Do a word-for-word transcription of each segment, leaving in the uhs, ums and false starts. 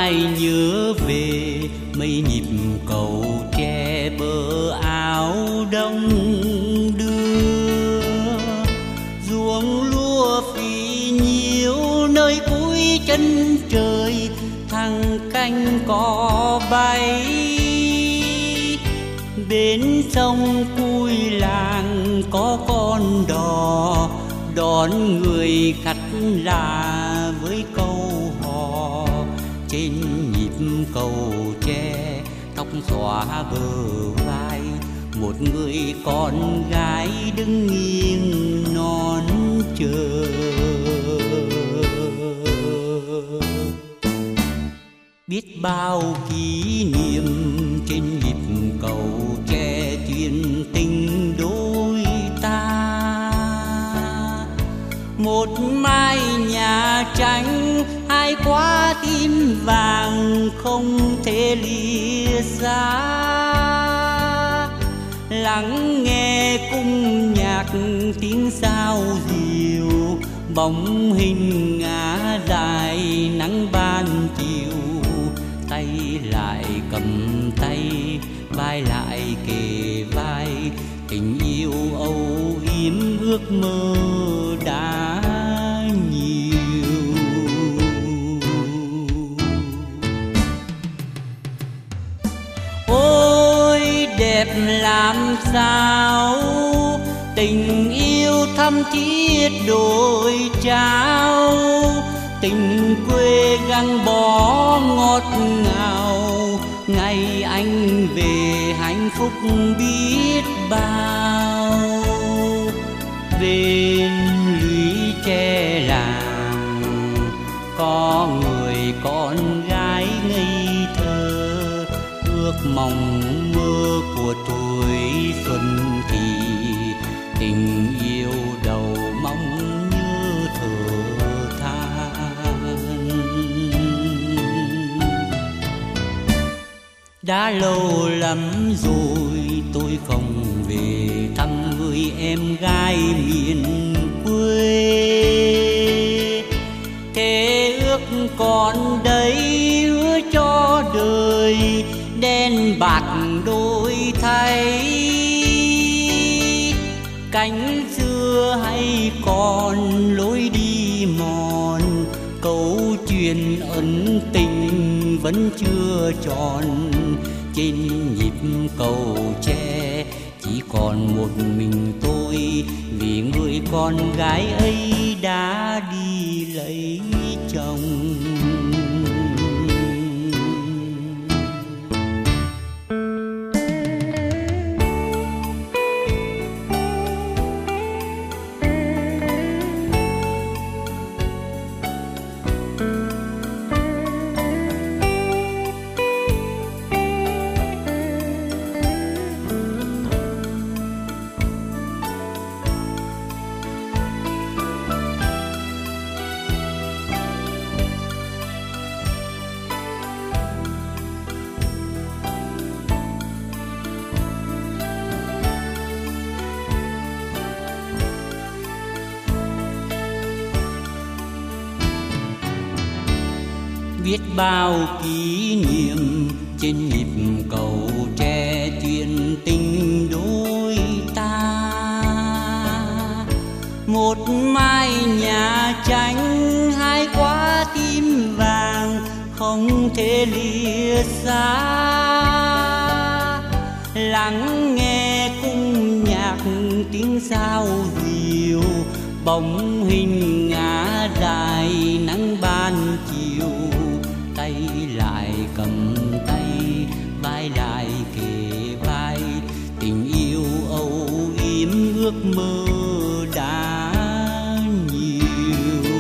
mai nhớ về mấy nhịp cầu tre bờ áo đông đưa, ruộng lúa phì nhiêu nơi cuối chân trời, thằng canh cò bay. Bên sông cuối làng có con đò đón người khách lạ với câu hò. Trên nhịp cầu tre tóc xõa bờ vai, một người con gái đứng nghiêng non chờ. Biết bao kỷ niệm trên nhịp cầu tre chuyện tình đôi ta. Một mái nhà tranh, hai quả tim vàng không thể lìa xa. Lắng nghe cung nhạc tiếng sao diều, bóng hình ngã dài nắng ban chiều. Tay lại cầm tay, vai lại kề vai, tình yêu âu yếm ước mơ đã nhiều. Ôi đẹp làm sao, tình yêu thắm thiết đôi trao. Tình quê gắn bó ngọt ngào, ngày anh về hạnh phúc biết bao. Bên lũy tre làng có người con gái ngây thơ, ước mong mơ của tuổi xuân thì tình yêu đầu mong như thở than. Đã lâu lắm rồi tôi không về thăm người em gái miền quê. Thế ước còn đây hứa cho đời, đen bạc đôi thay. Cánh xưa hay còn lối đi mòn, câu chuyện ân tình vẫn chưa tròn. Trên nhịp cầu tre chỉ còn một mình tôi, vì người con gái ấy đã đi lấy chồng. Biết bao kỷ niệm trên nhịp cầu tre chuyện tình đôi ta. Một mái nhà tranh, hai quả tim vàng không thể lìa xa. Lắng nghe cung nhạc tiếng sao diều, bóng hình ngã dài nắng ban chiều. Tay lại cầm tay, vai lại kề vai, tình yêu âu yếm ước mơ đã nhiều.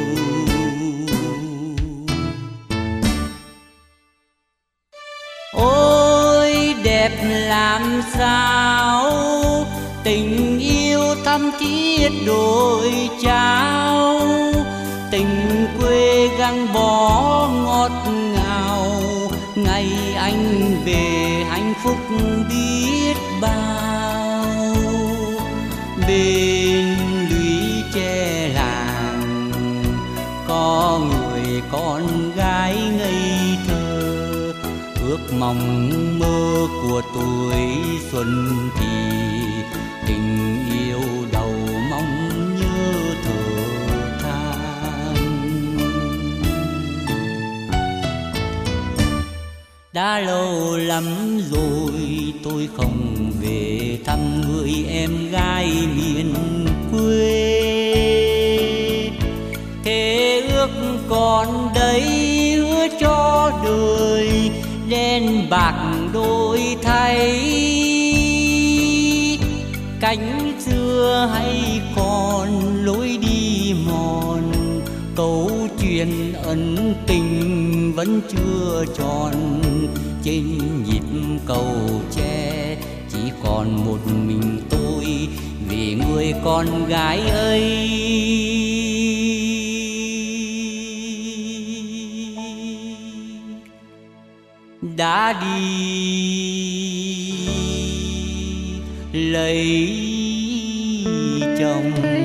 Ôi đẹp làm sao, tình yêu thắm thiết đôi trao. Tình quê gắn bó ngọt ngào, ngày anh về hạnh phúc biết bao. Bên lũy tre làng có người con gái ngây thơ, mộng mơ của tuổi xuân thì tình yêu đầu mong nhớ thở than. Đã lâu lắm rồi tôi không về thăm người em gái miền quê, thế ước còn đây hứa cho đời đen bạc đổi thay. Cánh xưa hay còn lối đi mòn, câu chuyện ân tình vẫn chưa tròn. Trên nhịp cầu tre chỉ còn một mình tôi vì người con gái ấy đã đi lấy chồng.